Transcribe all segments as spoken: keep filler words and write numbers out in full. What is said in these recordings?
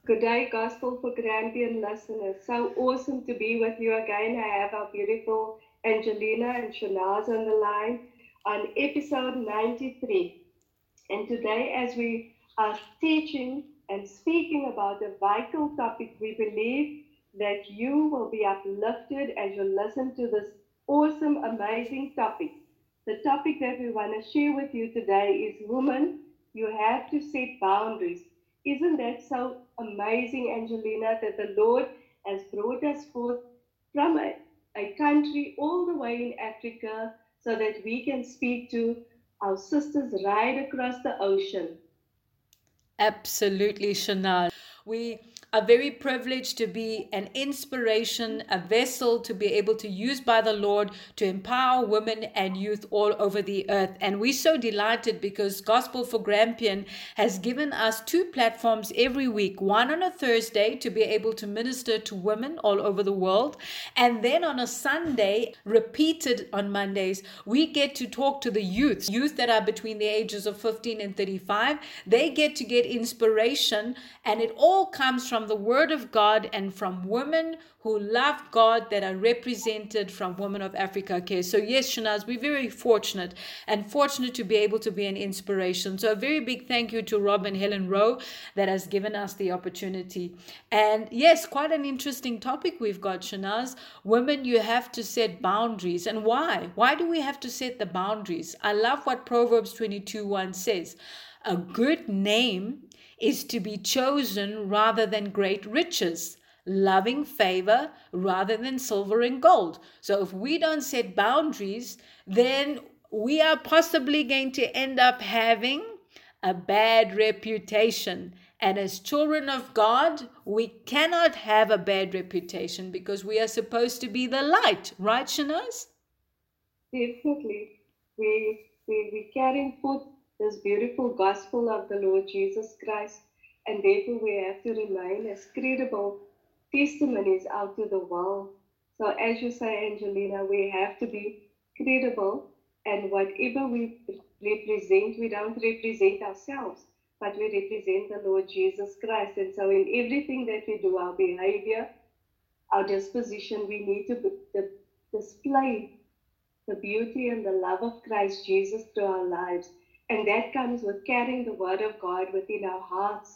Good day, Gospel for Grampian listeners. So awesome to be with you again. I have our beautiful Angelina and Shanaz on the line on episode ninety-three. And today, as we are teaching and speaking about a vital topic, we believe that you will be uplifted as you listen to this awesome, amazing topic. The topic that we want to share with you today is women, you have to set boundaries. Isn't that so amazing, Angelina, that the Lord has brought us forth from a, a country all the way in Africa so that we can speak to our sisters right across the ocean? Absolutely, Shanaz. We are very privileged to be an inspiration, a vessel to be able to use by the Lord to empower women and youth all over the earth. And we're so delighted because Gospel for Grampian has given us two platforms every week, one on a Thursday to be able to minister to women all over the world. And then on a Sunday, repeated on Mondays, we get to talk to the youth, youth that are between the ages of fifteen and thirty-five. They get to get inspiration, and it all comes from the Word of God and from women who love God that are represented from Women of Africa. Okay, so yes, Shanaz, we're very fortunate and fortunate to be able to be an inspiration. So a very big thank you to Rob and Helen Rowe that has given us the opportunity. And yes, quite an interesting topic we've got, Shanaz. Women, you have to set boundaries. And why? Why do we have to set the boundaries? I love what Proverbs twenty-two one says. A good name is to be chosen rather than great riches, loving favor rather than silver and gold. So if we don't set boundaries, then we are possibly going to end up having a bad reputation. And as children of God, we cannot have a bad reputation because we are supposed to be the light, right, Shanaz? Definitely. We, we, we carrying forth this beautiful gospel of the Lord Jesus Christ, and therefore we have to remain as credible testimonies out to the world. So, as you say, Angelina, we have to be credible, and whatever we represent, we don't represent ourselves, but we represent the Lord Jesus Christ. And so, in everything that we do, our behavior, our disposition, we need to display the beauty and the love of Christ Jesus through our lives. And that comes with carrying the Word of God within our hearts.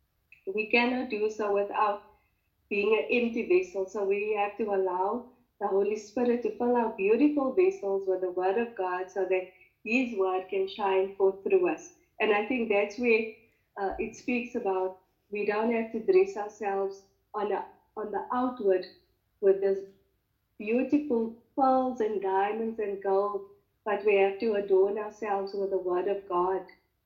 We cannot do so without being an empty vessel. So we have to allow the Holy Spirit to fill our beautiful vessels with the Word of God so that His Word can shine forth through us. And I think that's where uh, it speaks about we don't have to dress ourselves on, a, on the outward with this beautiful pearls and diamonds and gold, but we have to adorn ourselves with the Word of God.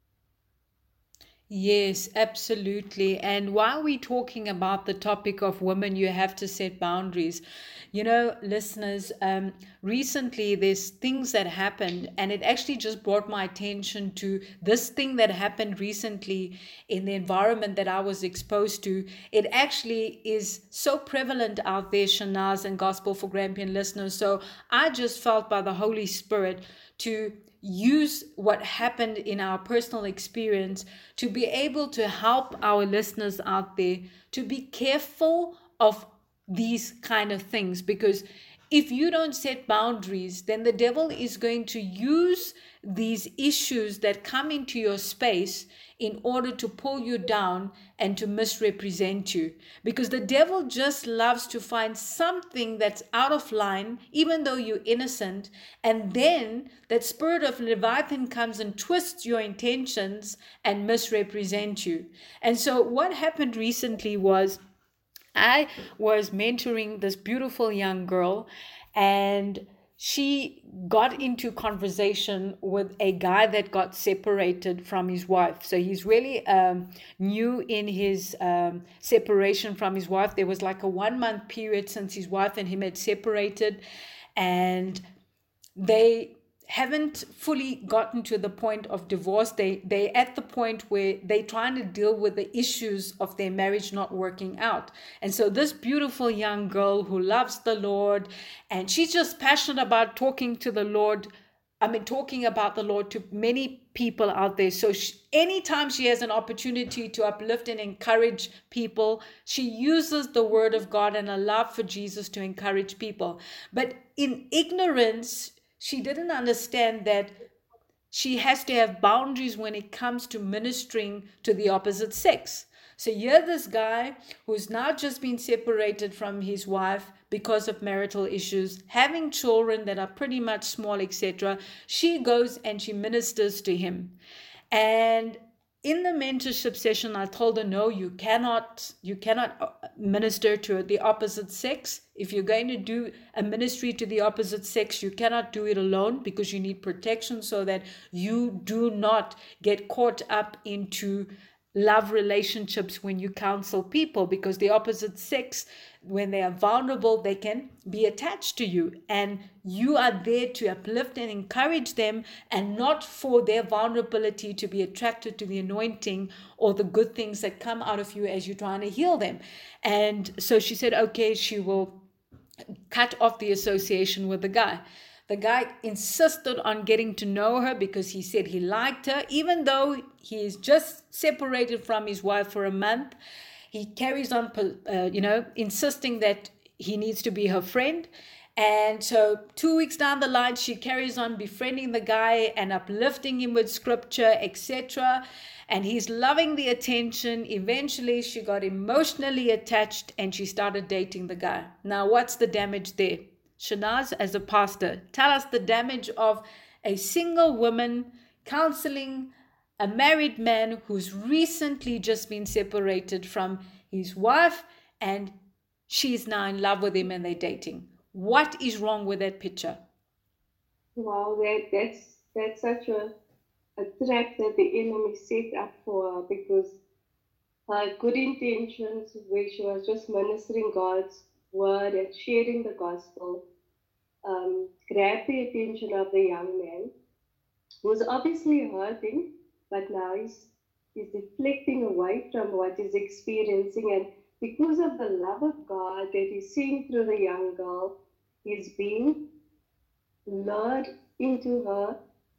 Yes, absolutely. And while we're talking about the topic of women, you have to set boundaries. You know, listeners, um, recently there's things that happened, and it actually just brought my attention to this thing that happened recently in the environment that I was exposed to. It actually is so prevalent out there, Shanaz and Gospel for Grampian listeners. So I just felt by the Holy Spirit to use what happened in our personal experience to be able to help our listeners out there to be careful of these kind of things, because if you don't set boundaries, then the devil is going to use these issues that come into your space in order to pull you down and to misrepresent you. Because the devil just loves to find something that's out of line, even though you're innocent. And then that spirit of Leviathan comes and twists your intentions and misrepresent you. And so what happened recently was I was mentoring this beautiful young girl, and she got into conversation with a guy that got separated from his wife. So he's really um, new in his um, separation from his wife. There was like a one month period since his wife and him had separated, and they haven't fully gotten to the point of divorce. They they at the point where they're trying to deal with the issues of their marriage not working out. And so this beautiful young girl who loves the Lord, and she's just passionate about talking to the Lord, I mean, talking about the Lord to many people out there. So she, anytime she has an opportunity to uplift and encourage people, she uses the word of God and a love for Jesus to encourage people. But in ignorance, she didn't understand that she has to have boundaries when it comes to ministering to the opposite sex. So here this guy who's now just been separated from his wife because of marital issues, having children that are pretty much small, et cetera. She goes and she ministers to him. And in the mentorship session, I told her, no, you cannot, you cannot minister to the opposite sex. If you're going to do a ministry to the opposite sex, you cannot do it alone because you need protection so that you do not get caught up into love relationships when you counsel people, because the opposite sex, when they are vulnerable, they can be attached to you, and you are there to uplift and encourage them, and not for their vulnerability to be attracted to the anointing or the good things that come out of you as you're trying to heal them. And so she said, okay, she will cut off the association with the guy. The guy insisted on getting to know her because he said he liked her, even though he is just separated from his wife for a month. He carries on, uh, you know, insisting that he needs to be her friend. And so two weeks down the line, she carries on befriending the guy and uplifting him with scripture, et cetera. And he's loving the attention. Eventually, she got emotionally attached and she started dating the guy. Now, what's the damage there? Shanaz, as a pastor, tell us the damage of a single woman counseling a married man who's recently just been separated from his wife, and she's now in love with him and they're dating. What is wrong with that picture? Wow, that, that's that's such a, a trap that the enemy set up for her, because her good intentions, where she was just ministering God's word and sharing the gospel, um, grabbed the attention of the young man, who was obviously hurting, but now he's, he's deflecting away from what he's experiencing. And because of the love of God that he's seeing through the young girl, he's being lured into her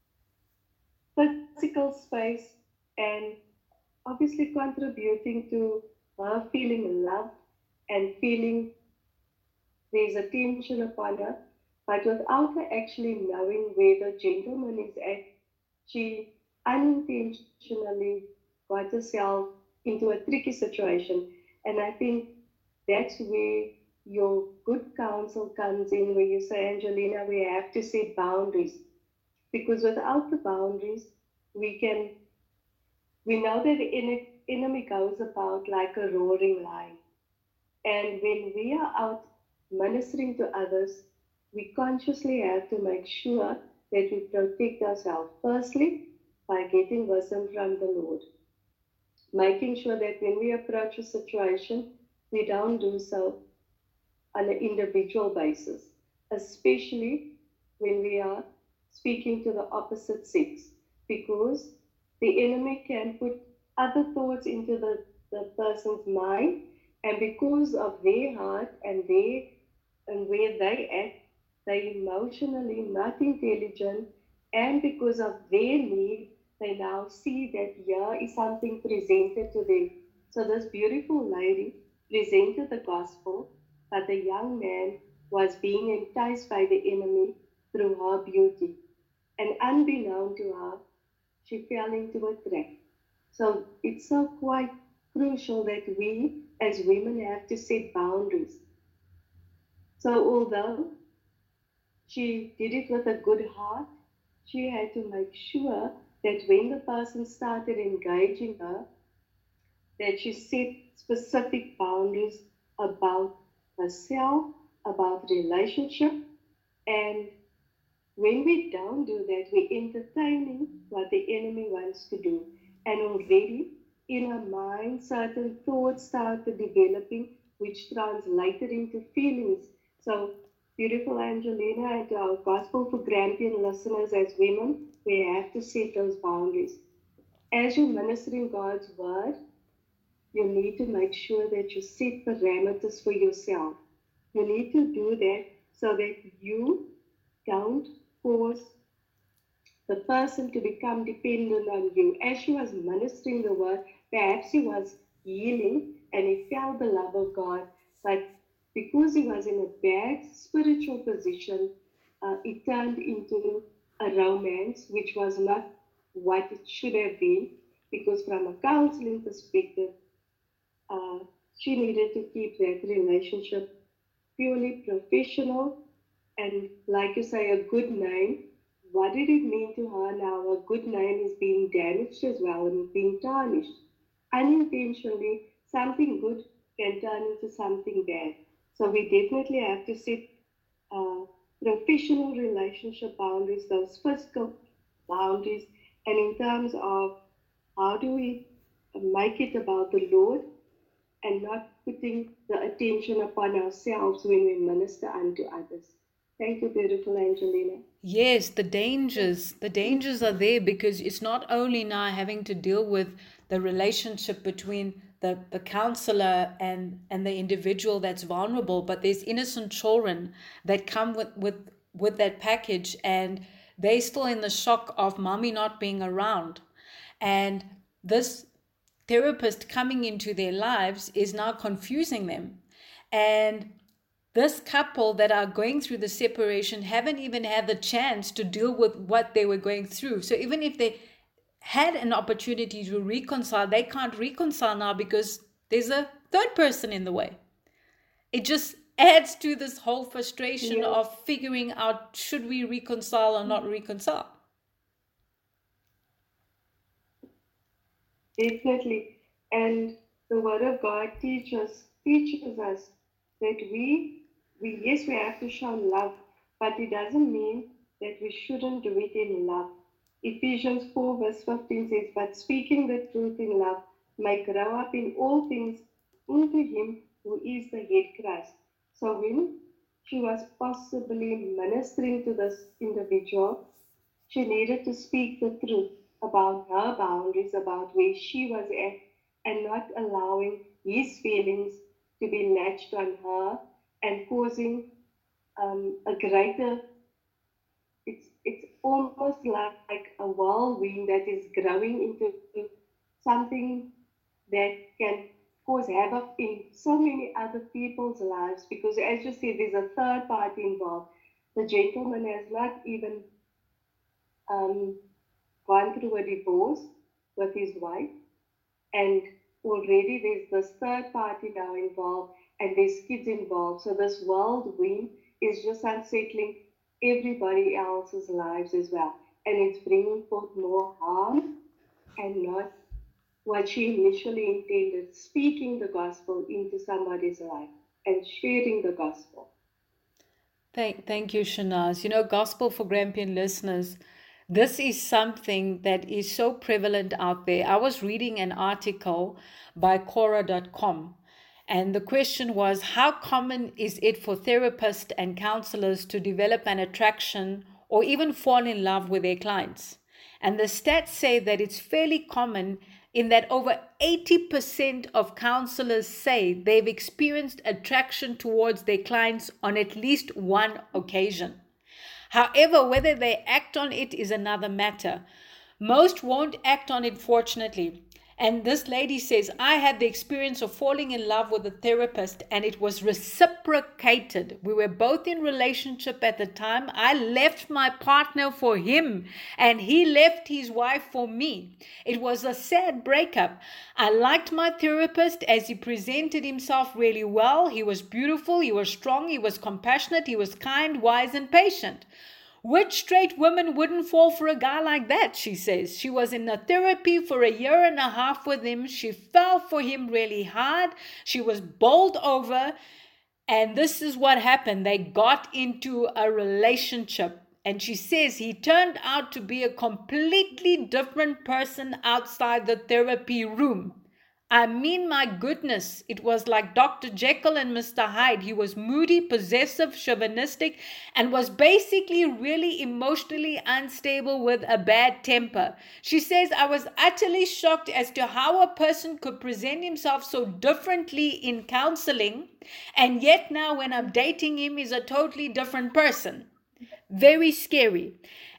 physical space and obviously contributing to her feeling loved and feeling there's attention upon her, but without her actually knowing where the gentleman is at, she unintentionally got herself into a tricky situation. And I think that's where your good counsel comes in, where you say, Angelina, we have to set boundaries. Because without the boundaries, we can, we know that the enemy goes about like a roaring lion. And when we are out ministering to others, we consciously have to make sure that we protect ourselves. Firstly, by getting wisdom from the Lord. Making sure that when we approach a situation, we don't do so on an individual basis, especially when we are speaking to the opposite sex, because the enemy can put other thoughts into the, the person's mind, and because of their heart and their and where they act, they emotionally not intelligent, and because of their need, they now see that here is something presented to them. So this beautiful lady presented the gospel, but the young man was being enticed by the enemy through her beauty. And unbeknown to her, she fell into a trap. So it's so quite crucial that we as women have to set boundaries. So although she did it with a good heart, she had to make sure that when the person started engaging her, that she set specific boundaries about herself, about relationship. And when we don't do that, we're entertaining what the enemy wants to do. And already in her mind, certain thoughts started developing, which translated into feelings. So, beautiful Angelina, and to our Gospel for Grampian listeners as women, we have to set those boundaries. As you're ministering God's word, you need to make sure that you set parameters for yourself. You need to do that so that you don't cause the person to become dependent on you. As she was ministering the word, perhaps he was healing and he felt the love of God, but because he was in a bad spiritual position, uh, it turned into a romance, which was not what it should have been, because from a counseling perspective, uh, she needed to keep that relationship purely professional and, like you say, a good name. What did it mean to her now? A good name is being damaged as well and being tarnished. Unintentionally, something good can turn into something bad. So we definitely have to set uh, professional relationship boundaries, those physical boundaries, and in terms of how do we make it about the Lord and not putting the attention upon ourselves when we minister unto others. Thank you, beautiful Angelina. Yes, the dangers, the dangers are there because it's not only now having to deal with the relationship between the, the counselor and, and the individual that's vulnerable, but there's innocent children that come with, with, with that package and they're still in the shock of mommy not being around. And this therapist coming into their lives is now confusing them. And this couple that are going through the separation haven't even had the chance to deal with what they were going through. So even if they had an opportunity to reconcile, they can't reconcile now because there's a third person in the way. It just adds to this whole frustration Yes. of figuring out, should we reconcile or not reconcile? Definitely. And the Word of God teaches teaches us that we we yes we have to show love, but it doesn't mean that we shouldn't do it in love. Ephesians four verse fifteen says, "But speaking the truth in love may grow up in all things into Him who is the head, Christ." So when she was possibly ministering to this individual, she needed to speak the truth about her boundaries, about where she was at, and not allowing his feelings to be latched on her and causing um, a greater. It's it's almost like, like a whirlwind that is growing into something that can cause havoc in so many other people's lives. Because, as you said, there's a third party involved. The gentleman has not even um, gone through a divorce with his wife, and already there's this third party now involved, and there's kids involved. So this whirlwind is just unsettling everybody else's lives as well, and it's bringing forth more harm and not what she initially intended, speaking the gospel into somebody's life and sharing the gospel. Thank, thank you, Shanaz. You know, Gospel for Grampian listeners, this is something that is so prevalent out there. I was reading an article by Quora dot com, and the question was, how common is it for therapists and counselors to develop an attraction or even fall in love with their clients? And the stats say that it's fairly common in that over eighty percent of counselors say they've experienced attraction towards their clients on at least one occasion. However, whether they act on it is another matter. Most won't act on it, fortunately. And this lady says, I had the experience of falling in love with a therapist and it was reciprocated. We were both in relationship at the time. I left my partner for him and he left his wife for me. It was a sad breakup. I liked my therapist as he presented himself really well. He was beautiful, he was strong, he was compassionate, he was kind, wise, and patient. Which straight woman wouldn't fall for a guy like that, she says. She was in a therapy for a year and a half with him. She fell for him really hard. She was bowled over. And this is what happened. They got into a relationship. And she says he turned out to be a completely different person outside the therapy room. I mean, my goodness, it was like Doctor Jekyll and Mister Hyde. He was moody, possessive, chauvinistic, and was basically really emotionally unstable with a bad temper. She says, I was utterly shocked as to how a person could present himself so differently in counseling, and yet now when I'm dating him, he's a totally different person. Very scary.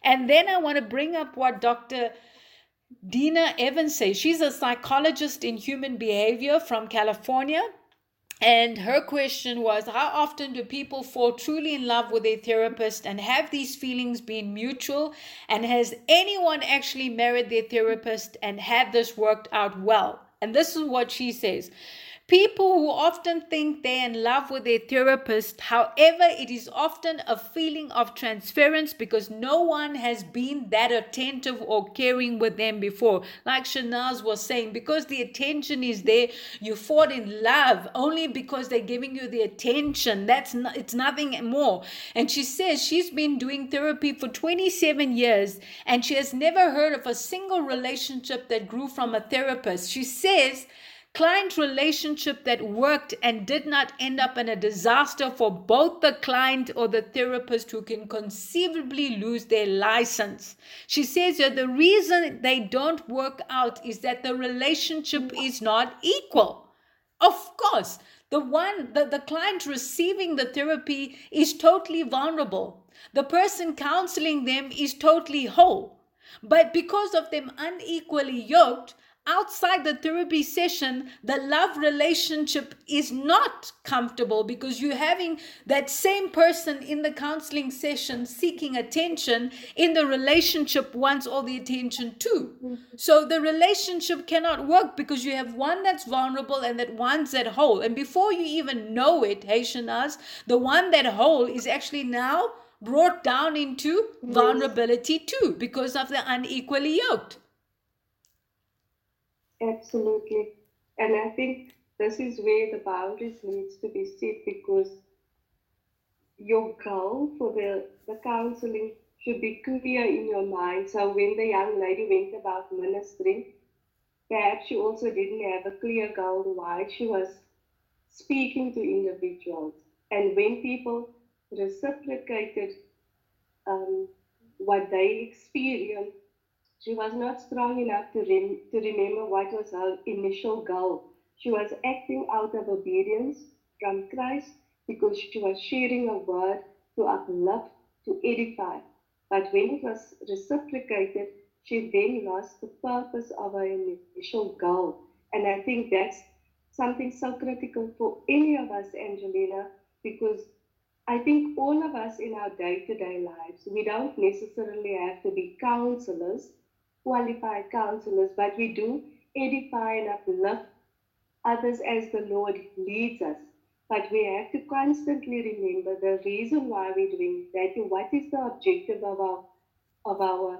And then I want to bring up what Doctor Dina Evans says. She's a psychologist in human behavior from California. And her question was, how often do people fall truly in love with their therapist, and have these feelings been mutual? And has anyone actually married their therapist and had this worked out well? And this is what she says. People who often think they're in love with their therapist, however, it is often a feeling of transference because no one has been that attentive or caring with them before. Like Shanaz was saying, because the attention is there, you fall in love only because they're giving you the attention. That's not, it's nothing more. And she says she's been doing therapy for twenty-seven years and she has never heard of a single relationship that grew from a therapist. She says client relationship that worked and did not end up in a disaster for both the client or the therapist, who can conceivably lose their license. She says that the reason they don't work out is that the relationship is not equal. Of course, the one, the, the client receiving the therapy is totally vulnerable. The person counseling them is totally whole. But because of them unequally yoked, outside the therapy session, the love relationship is not comfortable because you're having that same person in the counseling session seeking attention. In the relationship wants all the attention too. So the relationship cannot work because you have one that's vulnerable and that one's that whole. And before you even know it, hey Shanaz, the one that whole is actually now brought down into vulnerability too because of the unequally yoked. Absolutely. And I think this is where the boundaries needs to be set, because your goal for the, the counseling should be clear in your mind. So when the young lady went about ministering, perhaps she also didn't have a clear goal why she was speaking to individuals. And when people reciprocated um, what they experienced, she was not strong enough to, rem- to remember what was her initial goal. She was acting out of obedience from Christ because she was sharing a word to uplift, to edify. But when it was reciprocated, she then lost the purpose of her initial goal. And I think that's something so critical for any of us, Angelina, because I think all of us in our day-to-day lives, we don't necessarily have to be counselors, qualified counselors, but we do edify and uplift others as the Lord leads us. But we have to constantly remember the reason why we're doing that. What is the objective of our of our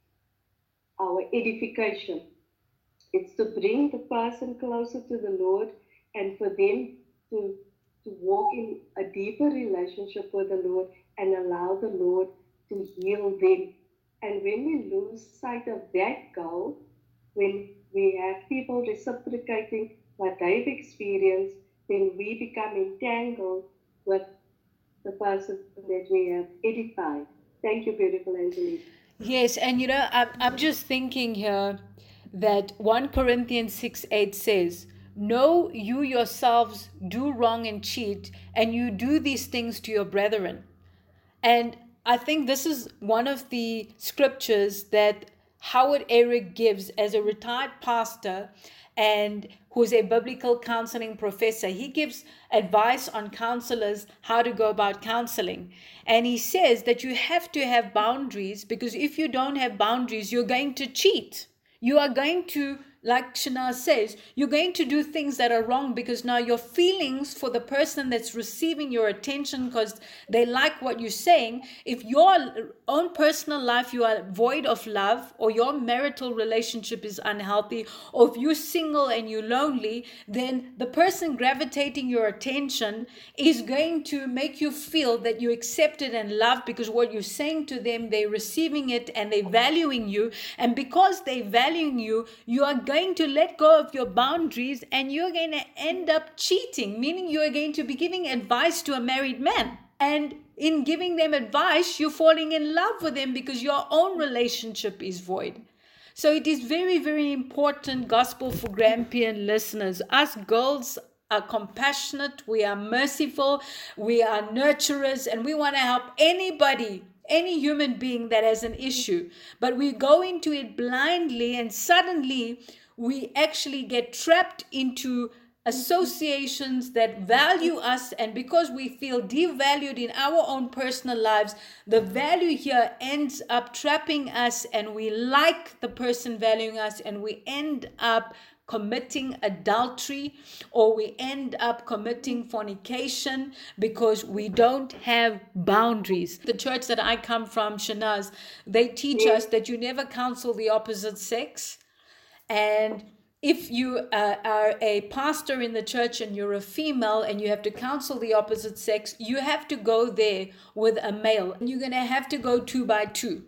our edification? It's to bring the person closer to the Lord and for them to to walk in a deeper relationship with the Lord and allow the Lord to heal them. And when we lose sight of that goal, when we have people reciprocating what they've experienced, then we become entangled with the person that we have edified. Thank you, beautiful Angelique. Yes, and you know, I'm, I'm just thinking here that First Corinthians six eight says, know you yourselves do wrong and cheat, and you do these things to your brethren. And I think this is one of the scriptures that Howard Eric gives as a retired pastor and who's a biblical counseling professor. He gives advice on counselors how to go about counseling. And he says that you have to have boundaries, because if you don't have boundaries, you're going to cheat. You are going to, like Shanaz says, you're going to do things that are wrong, because now your feelings for the person that's receiving your attention because they like what you're saying, if your own personal life you are void of love, or your marital relationship is unhealthy, or if you're single and you're lonely, then the person gravitating your attention is going to make you feel that you're accepted and loved, because what you're saying to them, they're receiving it and they're valuing you. And because they're valuing you, you are going to let go of your boundaries and you're going to end up cheating, meaning you are going to be giving advice to a married man. And in giving them advice, you're falling in love with them because your own relationship is void. So it is very, very important, Gospel for Grampian listeners. Us girls are compassionate, we are merciful, we are nurturers, and we want to help anybody any human being that has an issue, but we go into it blindly, and suddenly we actually get trapped into associations that value us, and because we feel devalued in our own personal lives, the value here ends up trapping us, and we like the person valuing us, and we end up committing adultery, or we end up committing fornication because we don't have boundaries. The church that I come from, Shanaz, they teach us that you never counsel the opposite sex. And if you uh, are a pastor in the church and you're a female and you have to counsel the opposite sex, you have to go there with a male. And you're going to have to go two by two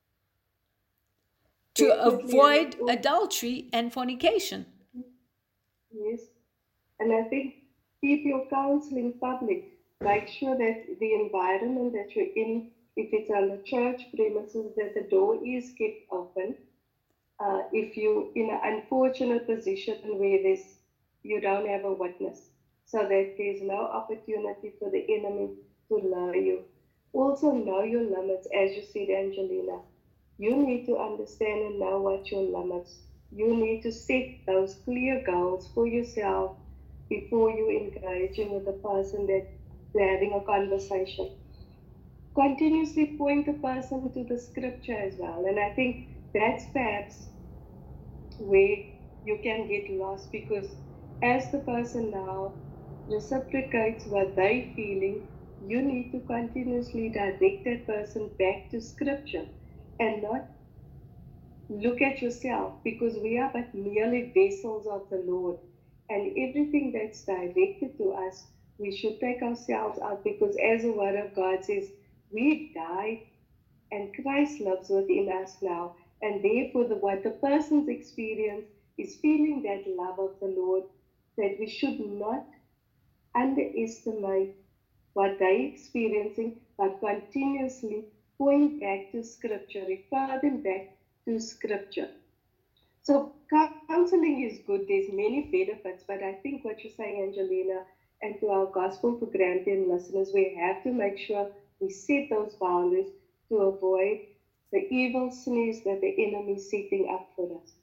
to avoid adultery and fornication. Yes. And I think keep your counseling public. Make sure that the environment that you're in, if it's on the church premises, that the door is kept open. Uh, if you're in an unfortunate position where there's, you don't have a witness, so that there's no opportunity for the enemy to lure you. Also know your limits, as you said, Angelina. You need to understand and know what your limits. You need to set those clear goals for yourself before you engaging with the person that you're having a conversation. Continuously point the person to the scripture as well. And I think that's perhaps where you can get lost, because as the person now reciprocates what they're feeling, you need to continuously direct that person back to scripture and not look at yourself, because we are but merely vessels of the Lord, and everything that's directed to us, we should take ourselves out, because as the word of God says, we died and Christ lives within us now, and therefore the, what the person's experience is feeling that love of the Lord, that we should not underestimate what they're experiencing, but continuously point back to scripture, refer them back to scripture. So counseling is good. There's many benefits, but I think what you're saying, Angelina, and to our Gospel for Granted listeners, we have to make sure we set those boundaries to avoid the evil snares that the enemy is setting up for us.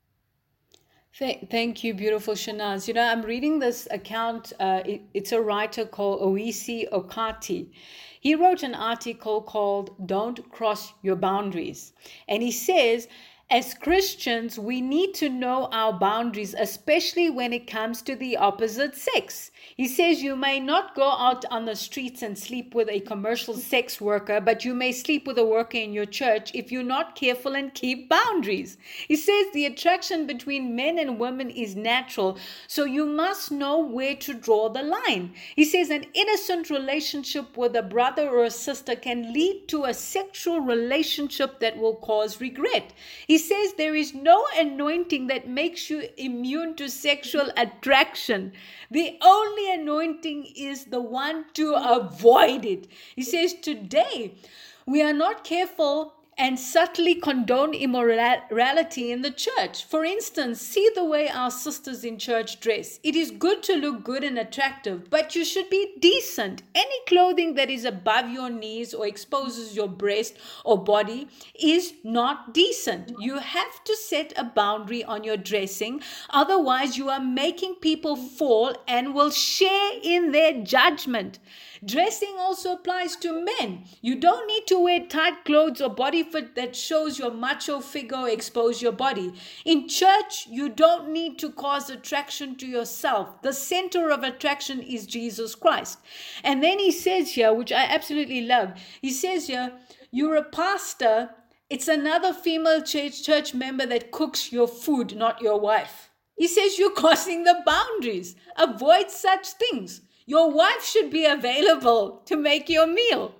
Thank you, beautiful Shanaz. You know, I'm reading this account. Uh, it, it's a writer called Owisi Okati. He wrote an article called Don't Cross Your Boundaries. And he says, as Christians, we need to know our boundaries, especially when it comes to the opposite sex. He says you may not go out on the streets and sleep with a commercial sex worker, but you may sleep with a worker in your church if you're not careful and keep boundaries. He says the attraction between men and women is natural, so you must know where to draw the line. He says an innocent relationship with a brother or a sister can lead to a sexual relationship that will cause regret. He says there is no anointing that makes you immune to sexual attraction. The only anointing is the one to avoid it. He says today we are not careful and subtly condone immorality in the church. For instance, see the way our sisters in church dress. It is good to look good and attractive, but you should be decent. Any clothing that is above your knees or exposes your breast or body is not decent. You have to set a boundary on your dressing. Otherwise, you are making people fall and will share in their judgment. Dressing also applies to men. You don't need to wear tight clothes or body fit that shows your macho figure or expose your body. In church, you don't need to cause attraction to yourself. The center of attraction is Jesus Christ. And then he says here, which I absolutely love, he says here, you're a pastor, it's another female church, church member that cooks your food, not your wife. He says you're crossing the boundaries. Avoid such things. Your wife should be available to make your meal.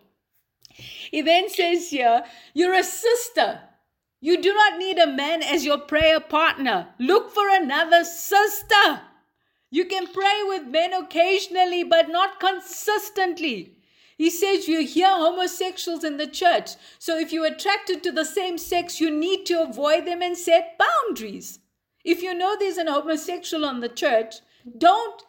He then says here, you're a sister. You do not need a man as your prayer partner. Look for another sister. You can pray with men occasionally, but not consistently. He says you hear homosexuals in the church. So if you're attracted to the same sex, you need to avoid them and set boundaries. If you know there's an homosexual on the church, don't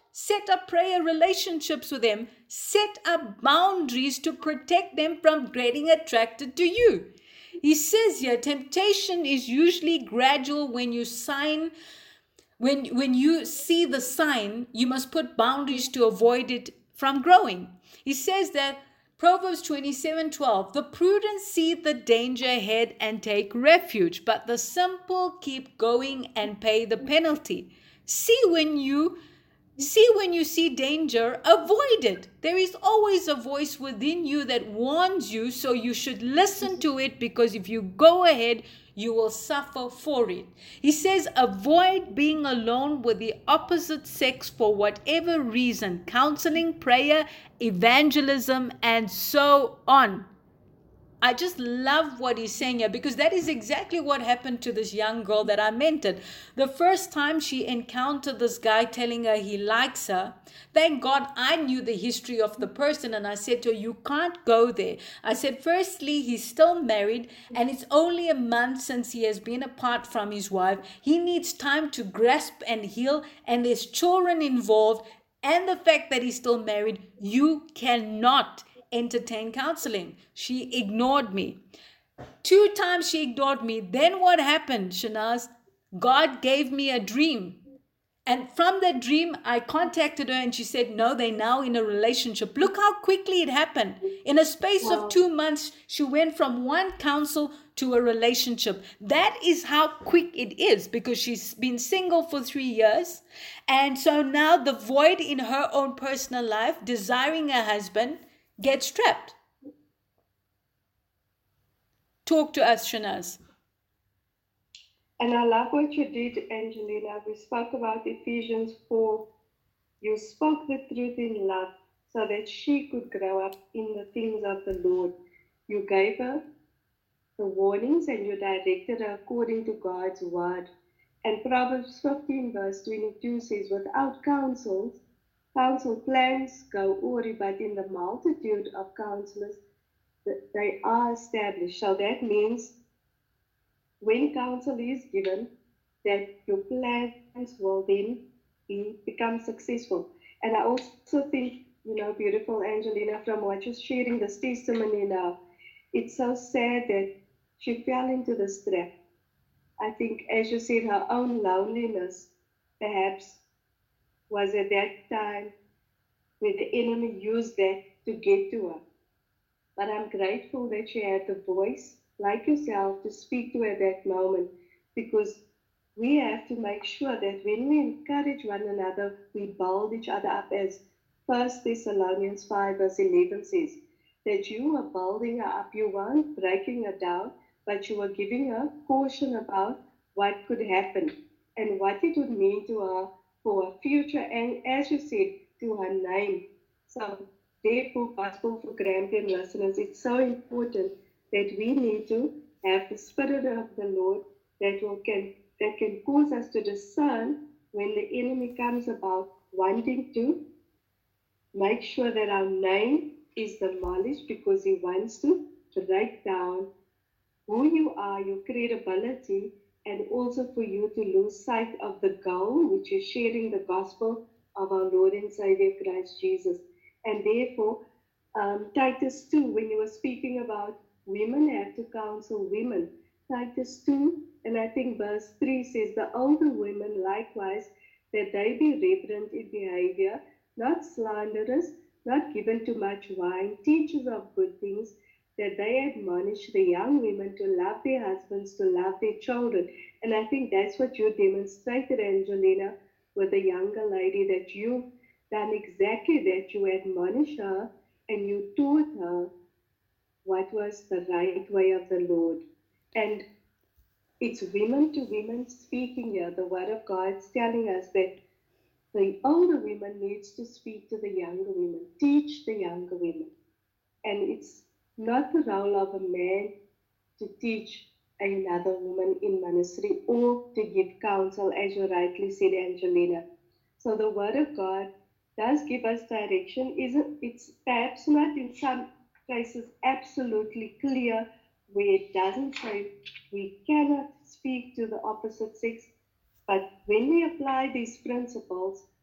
Set up prayer relationships with them. Set up boundaries to protect them from getting attracted to you. He says here, temptation is usually gradual. When you sign, when when you see the sign, you must put boundaries to avoid it from growing. He says that Proverbs twenty-seven twelve, the prudent see the danger ahead and take refuge, but the simple keep going and pay the penalty. See when you See when you see danger, avoid it. There is always a voice within you that warns you, so you should listen to it, because if you go ahead, you will suffer for it. He says, avoid being alone with the opposite sex for whatever reason, counseling, prayer, evangelism, and so on. I just love what he's saying here, because that is exactly what happened to this young girl that I mentored. The first time she encountered this guy telling her he likes her, thank God I knew the history of the person, and I said to her, you can't go there. I said, firstly, he's still married and it's only a month since he has been apart from his wife. He needs time to grasp and heal, and there's children involved, and the fact that he's still married. You cannot entertain counseling. She ignored me. Two times she ignored me. Then what happened, Shanaz? God gave me a dream. And from that dream, I contacted her and she said, no, they're now in a relationship. Look how quickly it happened. In a space Wow. of two months, she went from one counsel to a relationship. That is how quick it is, because she's been single for three years. And so now the void in her own personal life, desiring a husband, gets trapped. Talk to us, Shanaz. And I love what you did, Angelina. We spoke about Ephesians four. You spoke the truth in love so that she could grow up in the things of the Lord. You gave her the warnings and you directed her according to God's word. And Proverbs fifteen verse twenty-two says, without counsels, counsel plans go awry, but in the multitude of counselors, they are established. So that means when counsel is given, that your plans will then be, become successful. And I also think, you know, beautiful Angelina, from what you're sharing this testimony now, it's so sad that she fell into this trap. I think, as you said, her own loneliness perhaps was at that time where the enemy used that to get to her. But I'm grateful that she had the voice, like yourself, to speak to her at that moment, because we have to make sure that when we encourage one another, we build each other up, as First Thessalonians five verse eleven says, that you were building her up. You weren't breaking her down, but you were giving her caution about what could happen and what it would mean to her for her future, and as you said, to her name. So therefore, Gospel for Grampian listeners, it's so important that we need to have the Spirit of the Lord that will can that can cause us to discern when the enemy comes about wanting to make sure that our name is demolished, because he wants to break down who you are, your credibility, and also for you to lose sight of the goal, which is sharing the gospel of our Lord and Savior Christ Jesus. And therefore, um, Titus two, when you were speaking about women have to counsel women, Titus two, and I think verse three says, the older women likewise, that they be reverent in behavior, not slanderers, not given to much wine, teachers of good things, that they admonish the young women to love their husbands, to love their children. And I think that's what you demonstrated, Angelina, with the younger lady, that you've done exactly that. You admonished her and you taught her what was the right way of the Lord. And it's women to women speaking here. The word of God's telling us that the older women needs to speak to the younger women, teach the younger women. And it's not the role of a man to teach another woman in ministry or to give counsel, as you rightly said, Angelina. So the word of God does give us direction. Isn't it's perhaps not in some cases absolutely clear, where it doesn't say we cannot speak to the opposite sex, but when we apply these principles,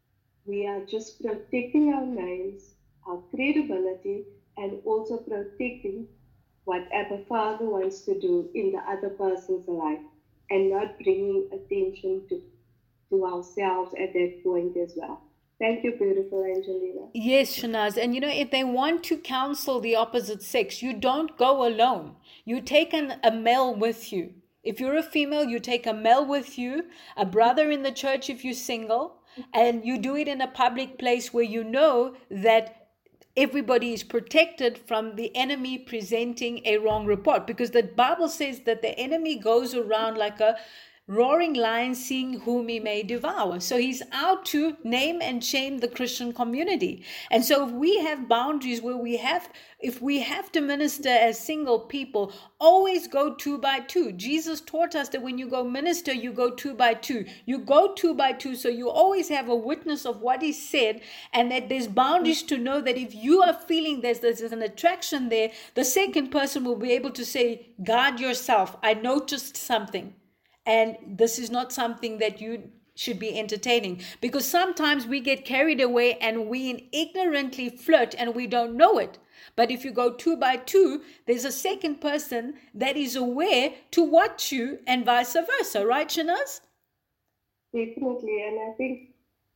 we are just protecting our names, our credibility, and also protecting what Abba Father wants to do in the other person's life, and not bringing attention to, to ourselves at that point as well. Thank you, beautiful Angelina. Yes, Shanaz. And you know, if they want to counsel the opposite sex, you don't go alone. You take an, a male with you. If you're a female, you take a male with you, a brother in the church if you're single, and you do it in a public place where you know that everybody is protected from the enemy presenting a wrong report, because the Bible says that the enemy goes around like a roaring lion, seeing whom he may devour. So he's out to name and shame the Christian community. And so if we have boundaries where we have, if we have to minister as single people, always go two by two. Jesus taught us that when you go minister, you go two by two. You go two by two, so you always have a witness of what he said, and that there's boundaries to know that if you are feeling there's, there's an attraction there, the second person will be able to say, guard yourself. I noticed something. And this is not something that you should be entertaining, because sometimes we get carried away and we ignorantly flirt and we don't know it. But if you go two by two, there's a second person that is aware to watch you, and vice versa. Right, Shanaz? Definitely. And I think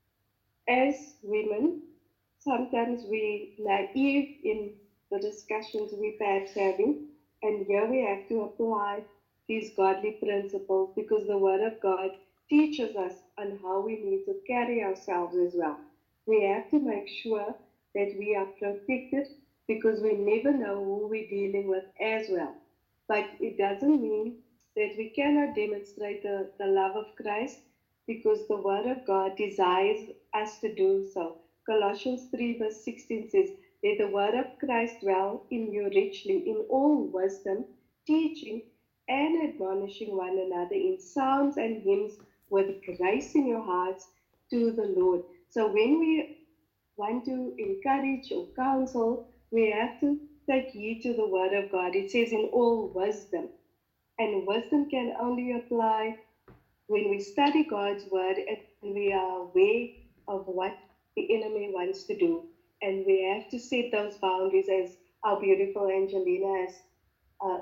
as women, sometimes we naive in the discussions we perhaps having, and here we have to apply these godly principles, because the Word of God teaches us on how we need to carry ourselves as well. We have to make sure that we are protected, because we never know who we're dealing with as well. But it doesn't mean that we cannot demonstrate the, the love of Christ, because the Word of God desires us to do so. Colossians three verse sixteen says, let the Word of Christ dwell in you richly in all wisdom, teaching and admonishing one another in psalms and hymns with grace in your hearts to the Lord. So when we want to encourage or counsel, we have to take heed to the Word of God. It says in all wisdom. And wisdom can only apply when we study God's Word and we are aware of what the enemy wants to do. And we have to set those boundaries, as our beautiful Angelina has uh,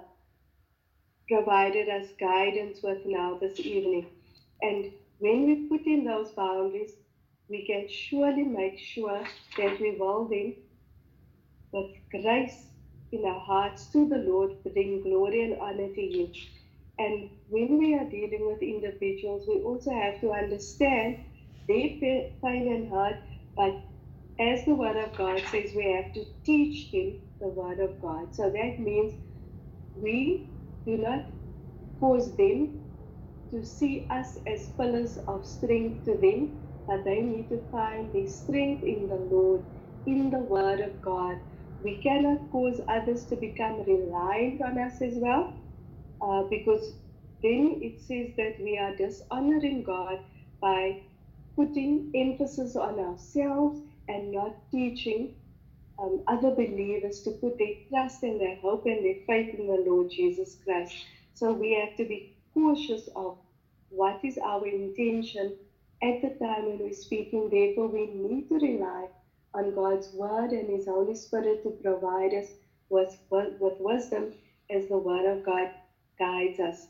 provided us guidance with now this evening. And when we put in those boundaries, we can surely make sure that we will then, with grace in our hearts to the Lord, bring glory and honor to Him. And when we are dealing with individuals, we also have to understand their pain and hurt, but as the Word of God says, we have to teach them the Word of God. So that means we do not cause them to see us as pillars of strength to them, but they need to find their strength in the Lord, in the Word of God. We cannot cause others to become reliant on us as well, uh, because then it says that we are dishonoring God by putting emphasis on ourselves and not teaching um, other believers to put their trust and their hope and their faith in the Lord Jesus Christ. So we have to be cautious of what is our intention at the time when we're speaking. Therefore, we need to rely on God's Word and His Holy Spirit to provide us with, with wisdom as the Word of God guides us.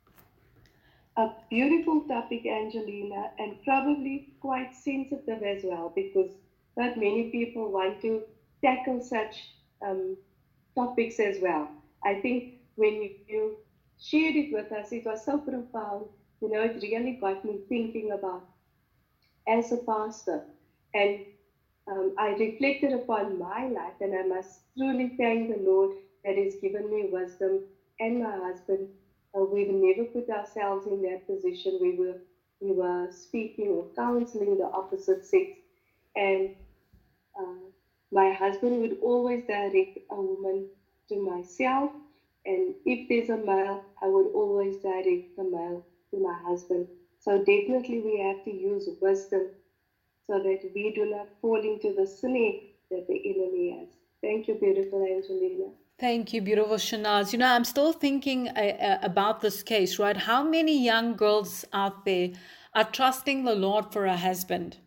A beautiful topic, Angelina, and probably quite sensitive as well, because not many people want to tackle such um, topics as well. I think when you, you shared it with us, it was so profound. You know, it really got me thinking about as a pastor. And um, I reflected upon my life, and I must truly thank the Lord that has given me wisdom, and my husband. Uh, we've never put ourselves in that position. We were we were speaking or counseling the opposite sex, and uh, my husband would always direct a woman to myself, and if there's a male, I would always direct the male to my husband. So definitely we have to use wisdom so that we do not fall into the snare that the enemy has. Thank you, beautiful Angelina. Thank you, beautiful Shanaz. You know, I'm still thinking uh, uh, about this case, right? How many young girls out there are trusting the Lord for a husband?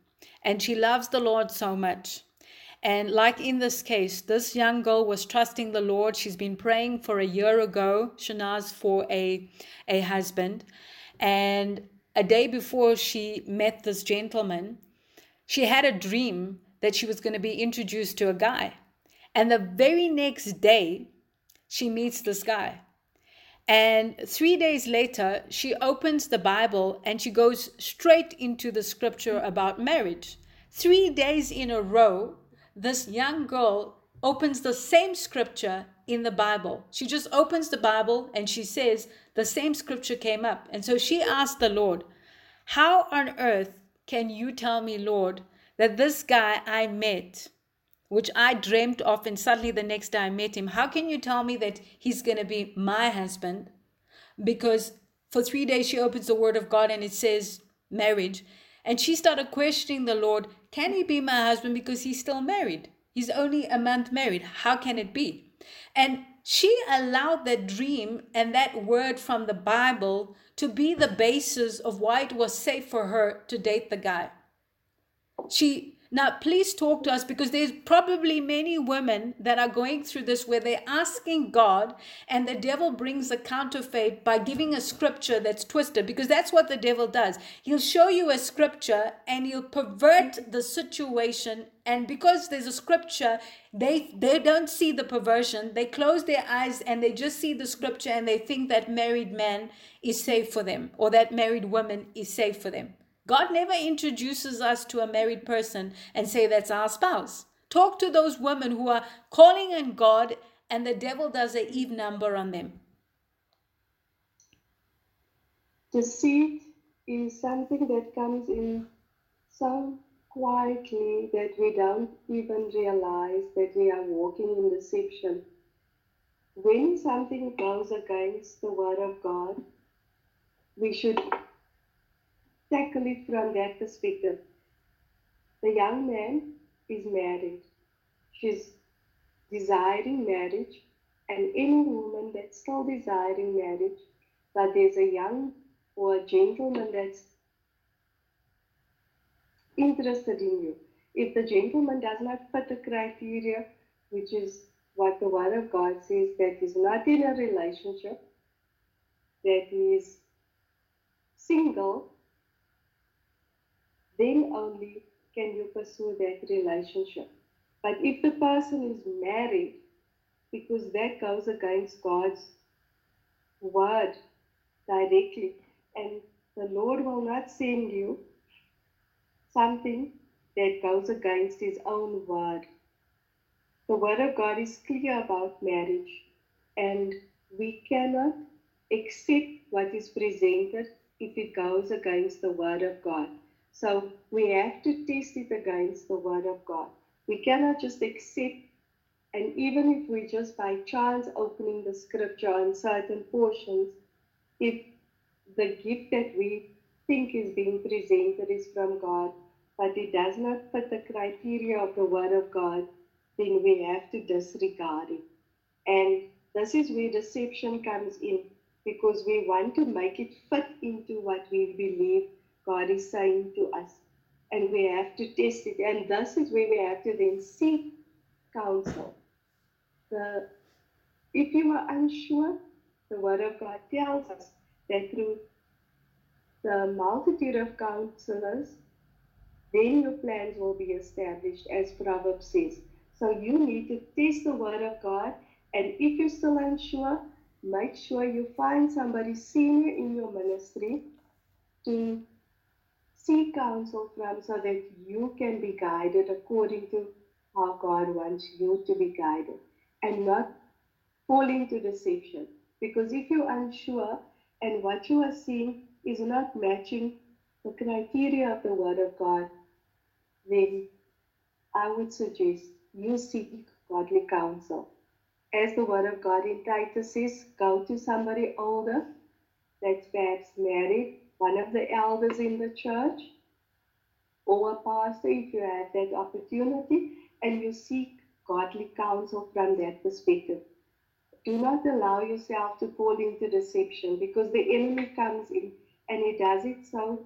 and she loves the Lord so much. And like in this case, this young girl was trusting the Lord. She's been praying for a year ago, Shanaz, for a, a husband. And a day before she met this gentleman, she had a dream that she was going to be introduced to a guy. And the very next day, she meets this guy. And three days later, she opens the Bible and she goes straight into the scripture about marriage. Three days in a row, this young girl opens the same scripture in the Bible. She just opens the Bible and she says the same scripture came up. And so she asked the Lord, how on earth can you tell me, Lord, that this guy I met, which I dreamt of, and suddenly the next day I met him, how can you tell me that he's going to be my husband? Because for three days she opens the Word of God and it says marriage. And she started questioning the Lord, can he be my husband because he's still married? He's only a month married. How can it be? And she allowed that dream and that word from the Bible to be the basis of why it was safe for her to date the guy. She now please talk to us, because there's probably many women that are going through this where they're asking God and the devil brings a counterfeit by giving a scripture that's twisted, because that's what the devil does. He'll show you a scripture and he'll pervert the situation, and because there's a scripture, they they don't see the perversion. They close their eyes and they just see the scripture and they think that married man is safe for them, or that married woman is safe for them. God never introduces us to a married person and say that's our spouse. Talk to those women who are calling on God and the devil does an Eve number on them. Deceit is something that comes in so quietly that we don't even realize that we are walking in deception. When something goes against the Word of God, we should tackle it from that perspective. The young man is married. She's desiring marriage, and any woman that's still desiring marriage, but there's a young or a gentleman that's interested in you. If the gentleman does not fit the criteria, which is what the Word of God says, that he's not in a relationship, that he is single, then only can you pursue that relationship. But if the person is married, because that goes against God's word directly, and the Lord will not send you something that goes against His own word. The Word of God is clear about marriage, and we cannot accept what is presented if it goes against the Word of God. So we have to test it against the Word of God. We cannot just accept, and even if we just by chance opening the scripture on certain portions, if the gift that we think is being presented is from God, but it does not fit the criteria of the Word of God, then we have to disregard it. And this is where deception comes in, because we want to make it fit into what we believe God is saying to us. And we have to test it. And this is where we have to then seek counsel. The, if you are unsure, the Word of God tells us that through the multitude of counselors, then your plans will be established, as Proverbs says. So you need to test the Word of God, and if you're still unsure, make sure you find somebody senior in your ministry to seek counsel from, so that you can be guided according to how God wants you to be guided, and not fall into deception. Because if you're unsure and what you are seeing is not matching the criteria of the Word of God, then I would suggest you seek godly counsel. As the Word of God in Titus says, go to somebody older that's perhaps married, one of the elders in the church, or a pastor if you have that opportunity, and you seek godly counsel from that perspective. Do not allow yourself to fall into deception, because the enemy comes in and he does it so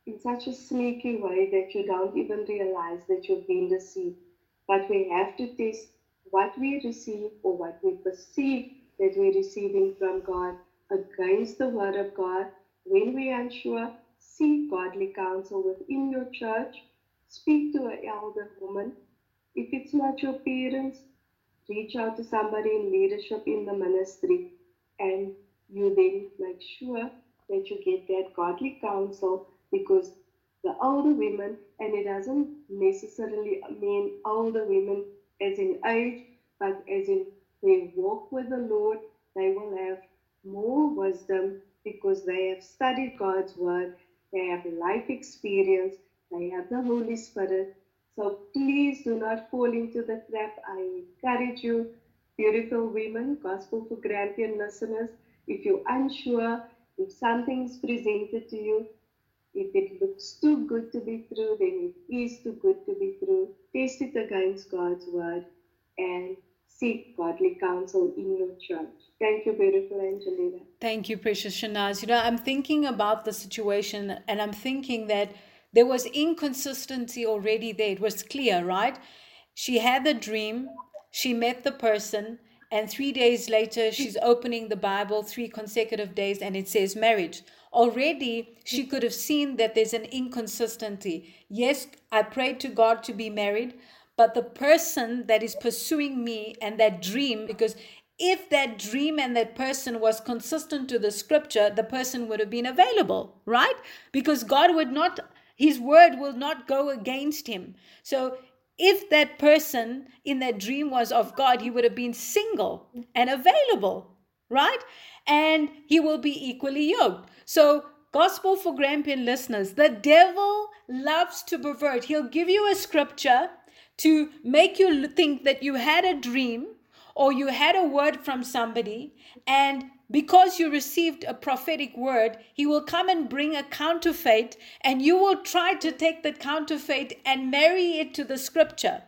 in such a sneaky way that you don't even realize that you've been deceived. But we have to test what we receive or what we perceive that we're receiving from God against the Word of God. When we're unsure, seek godly counsel within your church. Speak to an elder woman. If it's not your parents, reach out to somebody in leadership in the ministry, and you then make sure that you get that godly counsel, because the older women, and it doesn't necessarily mean older women as in age, but as in they walk with the Lord, they will have more wisdom because they have studied God's word, they have life experience, they have the Holy Spirit. So please do not fall into the trap. I encourage you, beautiful women, Gospel for Grampian listeners, if you're unsure, if something's presented to you, if it looks too good to be true, then it is too good to be true. Test it against God's word and seek godly counsel in your church. Thank you, beautiful Angelina. Thank you, precious Shanaz. You know, I'm thinking about the situation and I'm thinking that there was inconsistency already there. It was clear, right? She had the dream, she met the person, and three days later, she's opening the Bible, three consecutive days, and it says marriage. Already, she could have seen that there's an inconsistency. Yes, I prayed to God to be married, but the person that is pursuing me and that dream, because if that dream and that person was consistent to the scripture, the person would have been available, right? Because God would not, his word will not go against him. So if that person in that dream was of God, he would have been single and available, right? And he will be equally yoked. So, Gospel for Grampian listeners, the devil loves to pervert. He'll give you a scripture to make you think that you had a dream or you had a word from somebody, and because you received a prophetic word, he will come and bring a counterfeit, and you will try to take the counterfeit and marry it to the scripture.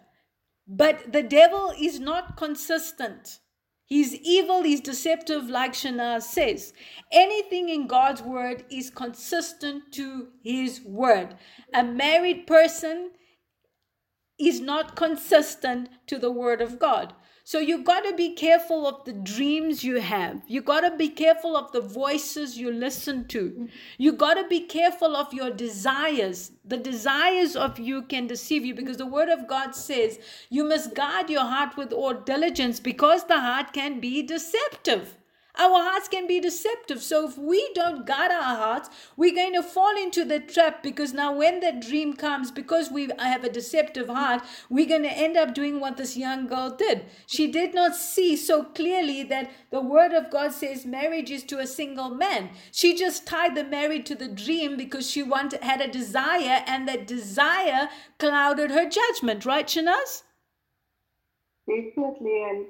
But the devil is not consistent. He's evil, he's deceptive, like Shanaz says. Anything in God's word is consistent to his word. A married person is not consistent to the word of God. So you got to be careful of the dreams you have. You got to be careful of the voices you listen to. You got to be careful of your desires. The desires of you can deceive you, because the word of God says you must guard your heart with all diligence, because the heart can be deceptive. Our hearts can be deceptive. So if we don't guard our hearts, we're going to fall into the trap, because now when that dream comes, because we have a deceptive heart, we're going to end up doing what this young girl did. She did not see so clearly that the word of God says marriage is to a single man. She just tied the marriage to the dream because she wanted, had a desire, and that desire clouded her judgment. Right, Shanaz? Definitely, and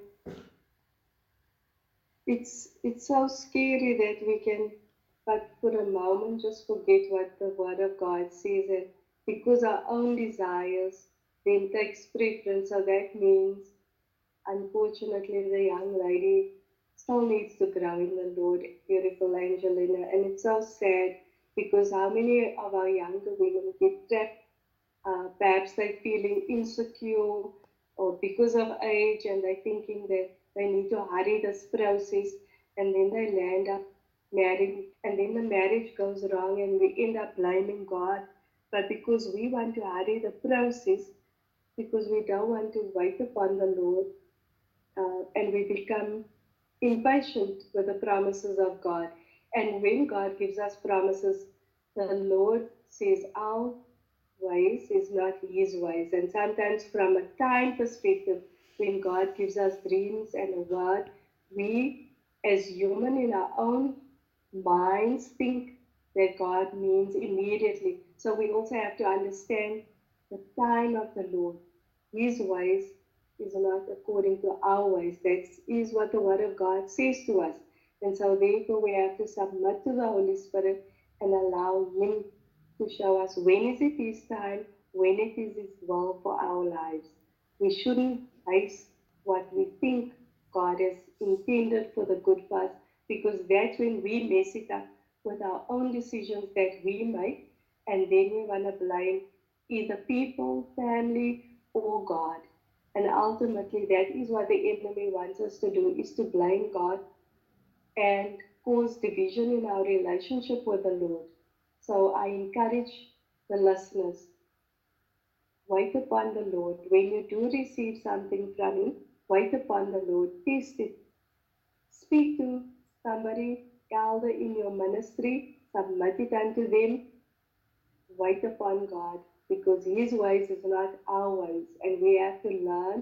it's it's so scary that we can, but for a moment, just forget what the Word of God says, and because our own desires then takes preference. So that means, unfortunately, the young lady still needs to grow in the Lord, beautiful Angelina, and it's so sad because how many of our younger women get trapped? Uh, perhaps they're feeling insecure or because of age, and they're thinking that they need to hurry this process, and then they land up marrying, and then the marriage goes wrong, and we end up blaming God. But because we want to hurry the process, because we don't want to wait upon the Lord, uh, and we become impatient with the promises of God. And when God gives us promises, the Lord says our ways is not his ways. And sometimes from a time perspective, when God gives us dreams and a word, we as human in our own minds think that God means immediately. So we also have to understand the time of the Lord. His ways is not according to our ways. That is what the Word of God says to us. And so therefore we have to submit to the Holy Spirit and allow Him to show us when is it His time, when it is His will for our lives. We shouldn't base what we think God has intended for the good for us, because that's when we mess it up with our own decisions that we make, and then we want to blame either people, family, or God. And ultimately, that is what the enemy wants us to do, is to blame God and cause division in our relationship with the Lord. So I encourage the listeners, wait upon the Lord. When you do receive something from Him, wait upon the Lord. Test it. Speak to somebody, elder in your ministry, submit it unto them. Wait upon God, because His ways is not our ways, and we have to learn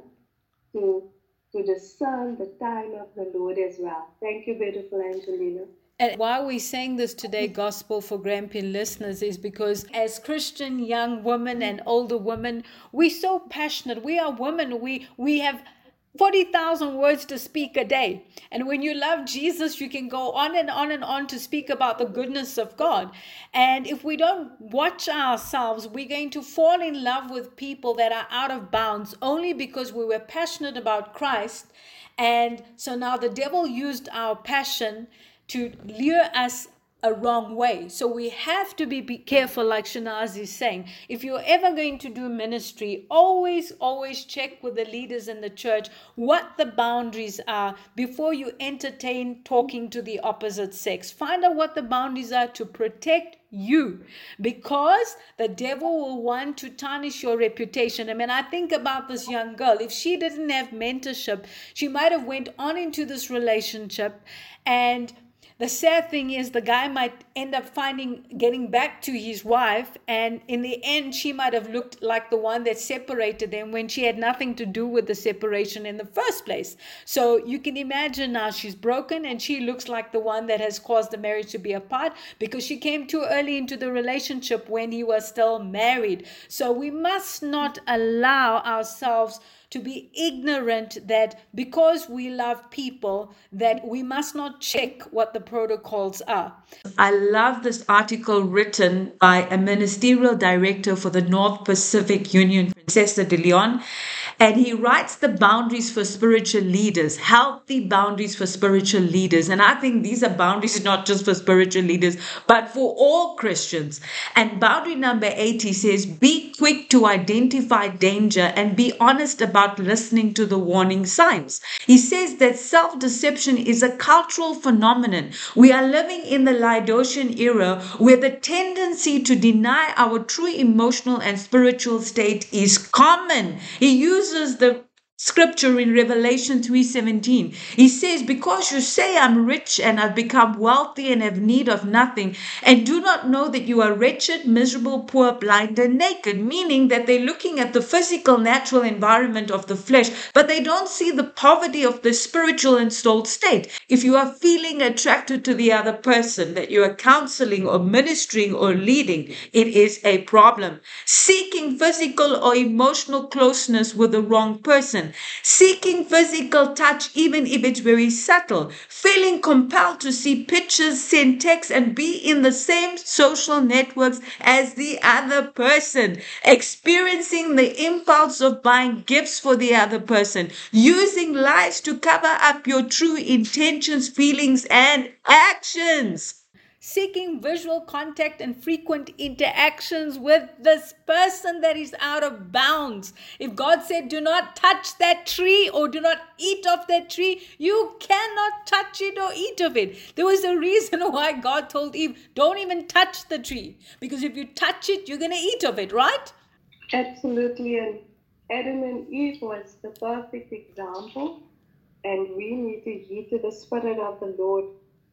to to discern the time of the Lord as well. Thank you, beautiful Angelina. And why we're saying this today, Gospel for Grampian listeners, is because as Christian young women and older women, we're so passionate. We are women. We we have forty thousand words to speak a day. And when you love Jesus, you can go on and on and on to speak about the goodness of God. And if we don't watch ourselves, we're going to fall in love with people that are out of bounds only because we were passionate about Christ. And so now the devil used our passion to lure us a wrong way. So we have to be, be careful, like Shanaz is saying. If you're ever going to do ministry, always, always check with the leaders in the church what the boundaries are before you entertain talking to the opposite sex. Find out what the boundaries are to protect you, because the devil will want to tarnish your reputation. I mean, I think about this young girl. If she didn't have mentorship, she might have went on into this relationship, and the sad thing is the guy might end up finding, getting back to his wife, and in the end she might have looked like the one that separated them when she had nothing to do with the separation in the first place. So you can imagine now she's broken and she looks like the one that has caused the marriage to be apart because she came too early into the relationship when he was still married. So we must not allow ourselves to be ignorant that because we love people, that we must not check what the protocols are. I love this article written by a ministerial director for the North Pacific Union, Francesca de Leon, and he writes the boundaries for spiritual leaders, healthy boundaries for spiritual leaders. And I think these are boundaries not just for spiritual leaders, but for all Christians. And boundary number eight, he says, be quick to identify danger and be honest about listening to the warning signs. He says that self-deception is a cultural phenomenon. We are living in the Laodicean era where the tendency to deny our true emotional and spiritual state is common. He uses the scripture in Revelation three seventeen. He says, because you say I'm rich and I've become wealthy and have need of nothing, and do not know that you are wretched, miserable, poor, blind, and naked, meaning that they're looking at the physical, natural environment of the flesh, but they don't see the poverty of the spiritual and soul state. If you are feeling attracted to the other person that you are counseling or ministering or leading, it is a problem. Seeking physical or emotional closeness with the wrong person, seeking physical touch even if it's very subtle, feeling compelled to see pictures, send texts, and be in the same social networks as the other person, experiencing the impulse of buying gifts for the other person, using lies to cover up your true intentions, feelings, and actions. Seeking visual contact and frequent interactions with this person that is out of bounds. If God said, do not touch that tree or do not eat of that tree, you cannot touch it or eat of it. There was a reason why God told Eve, don't even touch the tree, because if you touch it, you're going to eat of it, right? Absolutely, and Adam and Eve was the perfect example, and we need to heed to the Spirit of the Lord.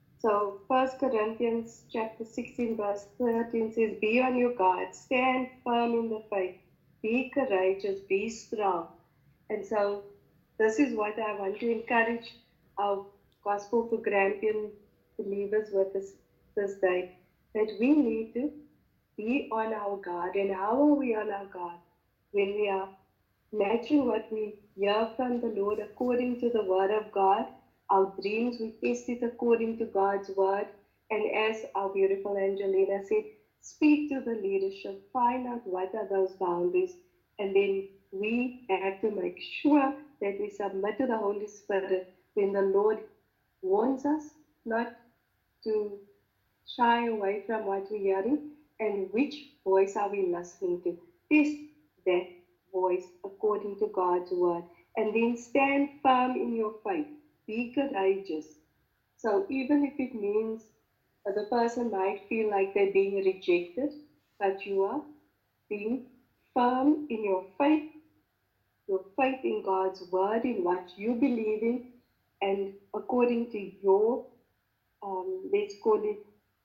So First Corinthians chapter sixteen verse thirteen says, be on your guard, stand firm in the faith, be courageous, be strong. And so this is what I want to encourage our Gospel for Grampian believers with this, this day, that we need to be on our guard. And how are we on our guard? When we are matching what we hear from the Lord according to the Word of God. Our dreams, we test it according to God's Word. And as our beautiful Angelina said, speak to the leadership, find out what are those boundaries, and then we have to make sure that we submit to the Holy Spirit when the Lord warns us not to shy away from what we're hearing, And which voice are we listening to? Test that voice according to God's word. And then stand firm in your faith. Be courageous. So even if it means that the person might feel like they're being rejected, but you are being firm in your faith, your faith in God's word, in what you believe in, and according to your, um, let's call it,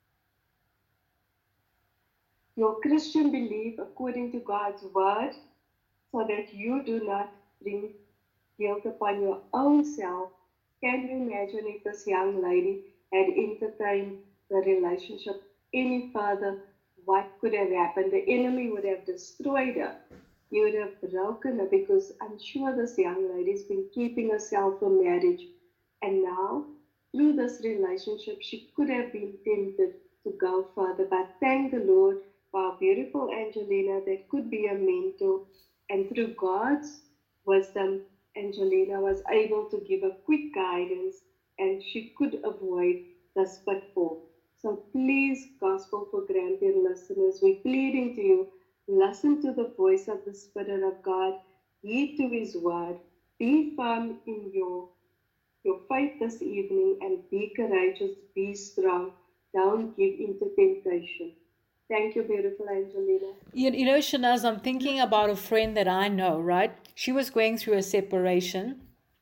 your Christian belief according to God's word, so that you do not bring guilt upon your own self. Can you imagine if this young lady had entertained the relationship any further? What could have happened? The enemy would have destroyed her. He would have broken her, because I'm sure this young lady's been keeping herself for marriage. And now, through this relationship, she could have been tempted to go further. But thank the Lord for our beautiful Angelina that could be a mentor. And through God's wisdom, Angelina was able to give a quick guidance, and she could avoid this pitfall. So please, Gospel for Granted listeners, we're pleading to you, listen to the voice of the Spirit of God, heed to His word, be firm in your, your faith this evening, and be courageous, be strong, don't give in to temptation. Thank you, beautiful Angelina. You, you know, Shanaz, I'm thinking about a friend that I know, right? She was going through a separation.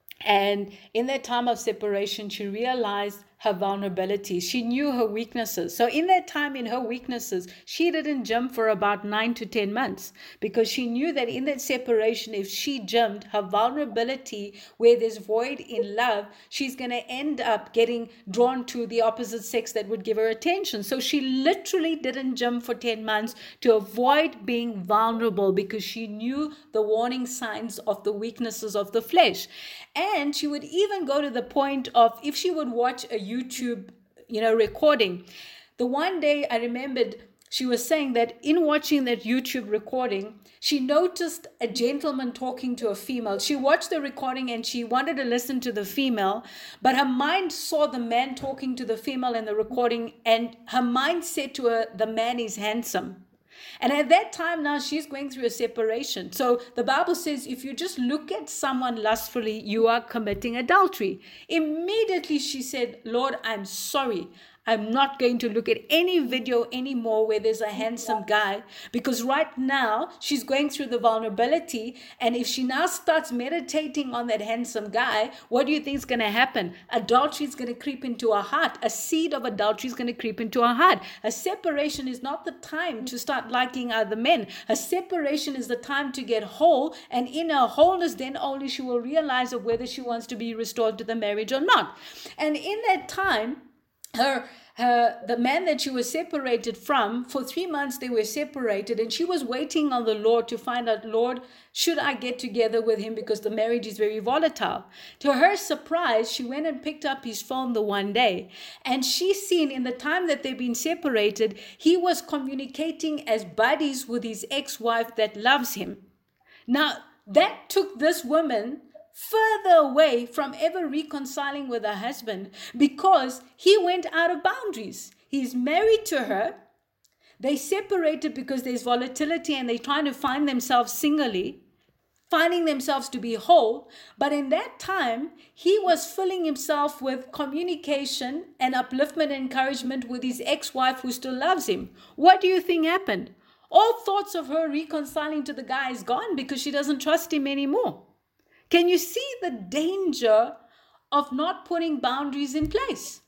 And in that time of separation, she realized her vulnerabilities. She knew her weaknesses. So in that time, in her weaknesses, she didn't jump for about nine to ten months, because she knew that in that separation, if she jumped, her vulnerability, where there's void in love, she's going to end up getting drawn to the opposite sex that would give her attention. So she literally didn't jump for ten months to avoid being vulnerable, because she knew the warning signs of the weaknesses of the flesh. And she would even go to the point of, if she would watch a YouTube, you know, recording. The one day I remembered she was saying that in watching that YouTube recording, she noticed a gentleman talking to a female. She watched the recording and she wanted to listen to the female, but her mind saw the man talking to the female in the recording, and her mind said to her, the man is handsome. And at that time now, she's going through a separation. So the Bible says, if you just look at someone lustfully, you are committing adultery. Immediately she said, Lord, I'm sorry. I'm not going to look at any video anymore where there's a handsome guy, because right now she's going through the vulnerability. And if she now starts meditating on that handsome guy, what do you think is going to happen? Adultery is going to creep into her heart. A seed of adultery is going to creep into her heart. A separation is not the time to start liking other men. A separation is the time to get whole. And in her wholeness, then only she will realize of whether she wants to be restored to the marriage or not. And in that time, her her the man that she was separated from, for three months they were separated, and she was waiting on the Lord to find out, Lord, should I get together with him, because the marriage is very volatile. To her surprise, she went and picked up his phone the one day, and she seen in the time that they've been separated, he was communicating as buddies with his ex-wife that loves him. Now that took this woman further away from ever reconciling with her husband, because he went out of boundaries. He's married to her. They separated because there's volatility and they're trying to find themselves singly, finding themselves to be whole. But in that time, he was filling himself with communication and upliftment and encouragement with his ex-wife who still loves him. What do you think happened? All thoughts of her reconciling to the guy is gone, because she doesn't trust him anymore. Can you see the danger of not putting boundaries in place?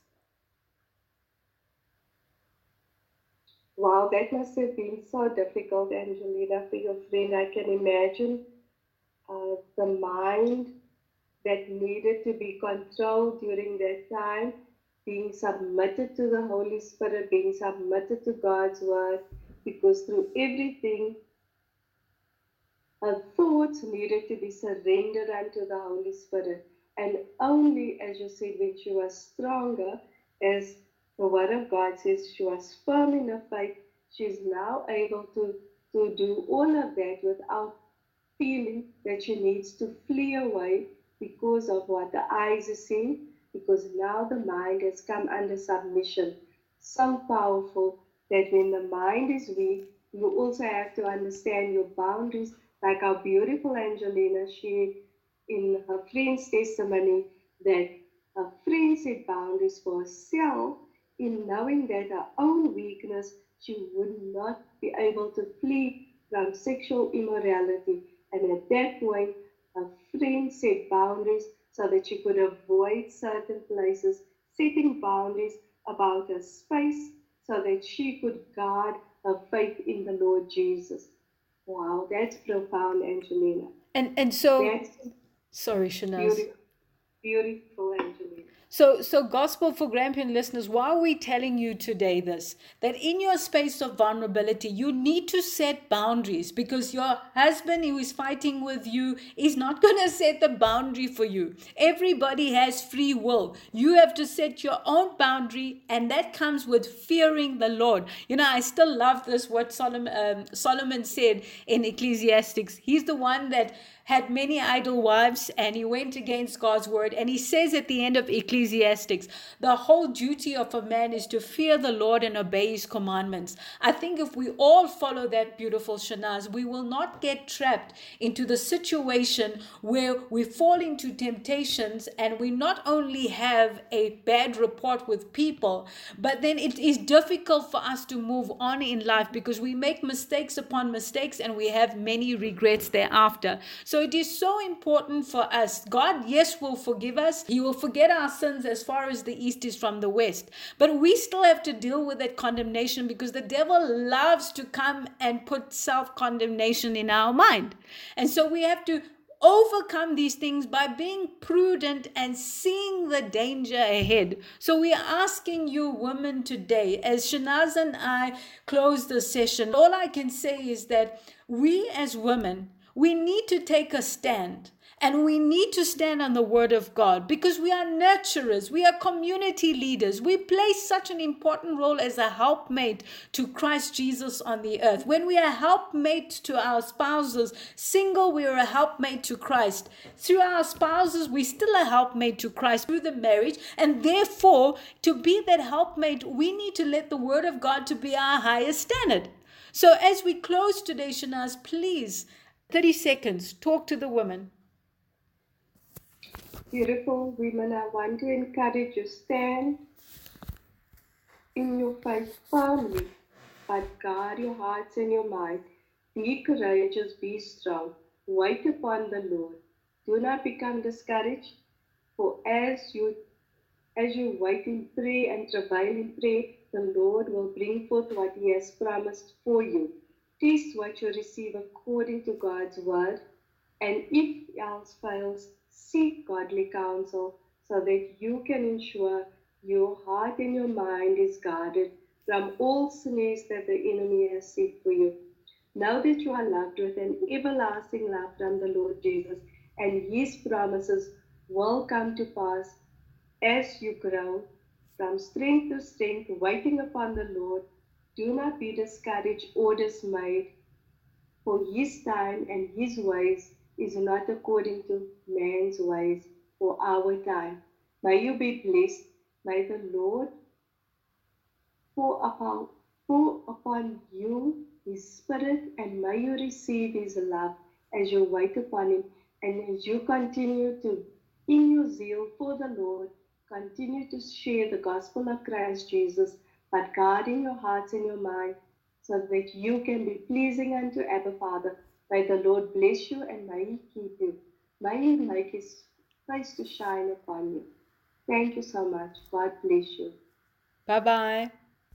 Wow, that must have been so difficult, Angelina, for your friend. I can imagine uh, the mind that needed to be controlled during that time, being submitted to the Holy Spirit, being submitted to God's word, because through everything, her thoughts needed to be surrendered unto the Holy Spirit. And only, as you said, when she was stronger, as the Word of God says, she was firm in her faith, she's now able to, to do all of that without feeling that she needs to flee away because of what the eyes are seeing, because now the mind has come under submission. So powerful. that when the mind is weak, you also have to understand your boundaries, like our beautiful Angelina, she, in her friend's testimony, that her friend set boundaries for herself in knowing that her own weakness, she would not be able to flee from sexual immorality. And at that point, her friend set boundaries so that she could avoid certain places, setting boundaries about her space so that she could guard her faith in the Lord Jesus. Wow, that's profound, Angelina. And and so, That's sorry, Shanaz. beautiful, beautiful, Angelina. So, so Gospel for Grampian listeners, why are we telling you today this? That in your space of vulnerability, you need to set boundaries, because your husband who is fighting with you is not going to set the boundary for you. Everybody has free will. You have to set your own boundary, and that comes with fearing the Lord. You know, I still love this, what Solomon, um, Solomon said in Ecclesiastes. He's the one that had many idle wives, and he went against God's word. And he says at the end of Ecclesiastes, the whole duty of a man is to fear the Lord and obey his commandments. I think if we all follow that, beautiful Shanaz, we will not get trapped into the situation where we fall into temptations and we not only have a bad report with people, but then it is difficult for us to move on in life because we make mistakes upon mistakes and we have many regrets thereafter. So it is so important for us. God, yes, will forgive us. He will forget our sins as far as the east is from the west. But we still have to deal with that condemnation, because the devil loves to come and put self-condemnation in our mind. And so we have to overcome these things by being prudent and seeing the danger ahead. So we are asking you women today, as Shanaz and I close the session, all I can say is that we as women, we need to take a stand, and we need to stand on the word of God, because we are nurturers, we are community leaders. We play such an important role as a helpmate to Christ Jesus on the earth. When we are helpmate to our spouses, single, we are a helpmate to Christ. Through our spouses, we still a helpmate to Christ through the marriage. And therefore, to be that helpmate, we need to let the word of God to be our highest standard. So as we close today, Shanaz, please, thirty seconds, talk to the women. Beautiful women, I want to encourage you, stand in your faith firmly, but guard your hearts and your mind. Be courageous, be strong. Wait upon the Lord. Do not become discouraged, for as you as you wait in prayer and travail in prayer, the Lord will bring forth what He has promised for you. Test what you receive according to God's word, and if else fails, seek godly counsel so that you can ensure your heart and your mind is guarded from all snares that the enemy has set for you. Know that you are loved with an everlasting love from the Lord Jesus, and His promises will come to pass as you grow from strength to strength, waiting upon the Lord. Do not be discouraged or dismayed, for His time and His ways is not according to man's ways or our time. May you be blessed. May the Lord pour upon, pour upon you His Spirit, and may you receive His love as you wait upon Him, and as you continue to, in your zeal for the Lord, continue to share the gospel of Christ Jesus, but guarding your hearts and your mind so that you can be pleasing unto Abba Father. May the Lord bless you, and may He keep you. May He make His face to shine upon you. Thank you so much. God bless you. Bye-bye.